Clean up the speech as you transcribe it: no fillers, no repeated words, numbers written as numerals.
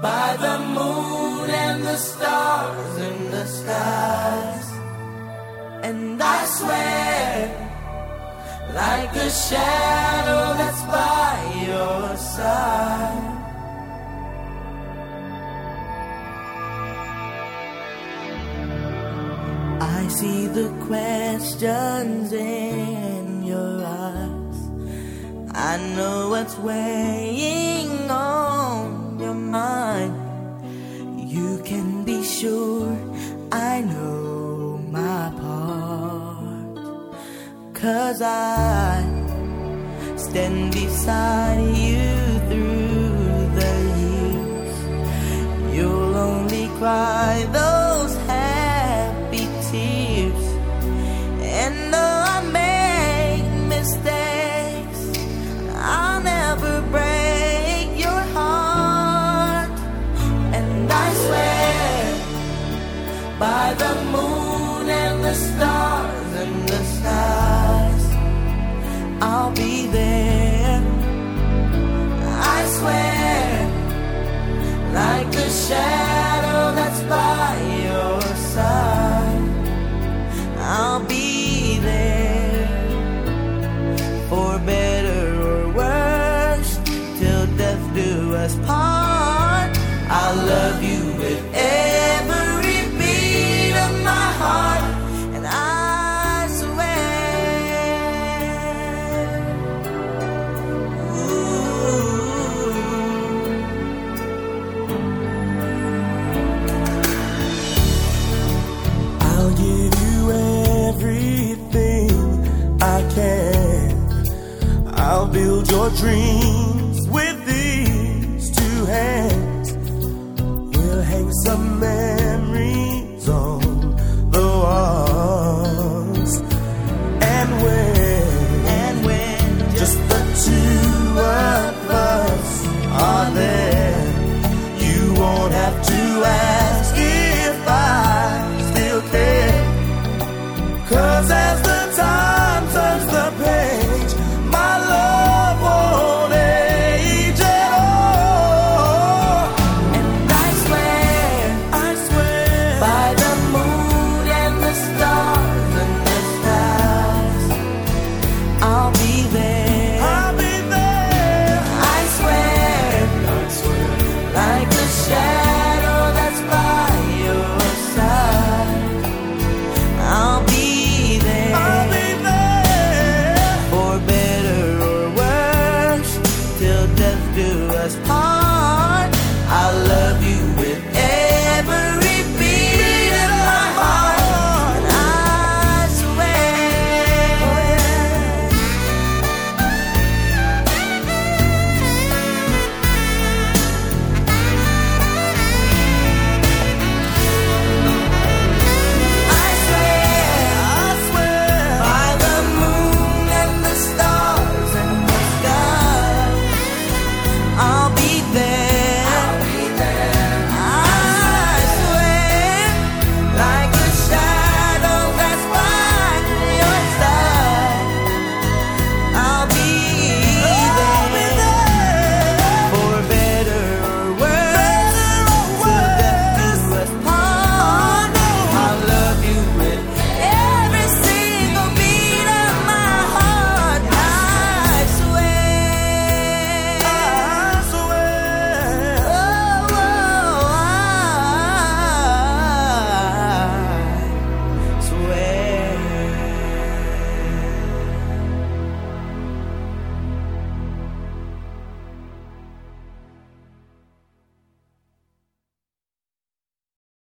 by the moon and the stars in the skies. And I swear, like a shadow that's by your side. I see the questions in your eyes. I know what's weighing on your mind. You can be sure I know my part, 'cause I stand beside you through the years. You'll only cry those happy tears. And though I make mistakes, I'll never break your heart. And I swear, by the moon and the stars and the skies, I'll be there. I swear, like a shadow that's by your side, I'll be there. For better or worse, till death do us part. I'll love you with every beat of my heart. And I swear, I'll give you everything I can. I'll build your dreams with these two hands. We'll hang some memories on the walls. And when just the two of us are there, you won't have to ask if I still care. 'Cause as the time turns the page, my love won't age at all. and I swear, by the moon and the stars and the skies, I'll be there. I'll be there. I swear, like a shadow that's by your side, I'll be there. I'll be there. For better or worse, till death do us part. I'll love you with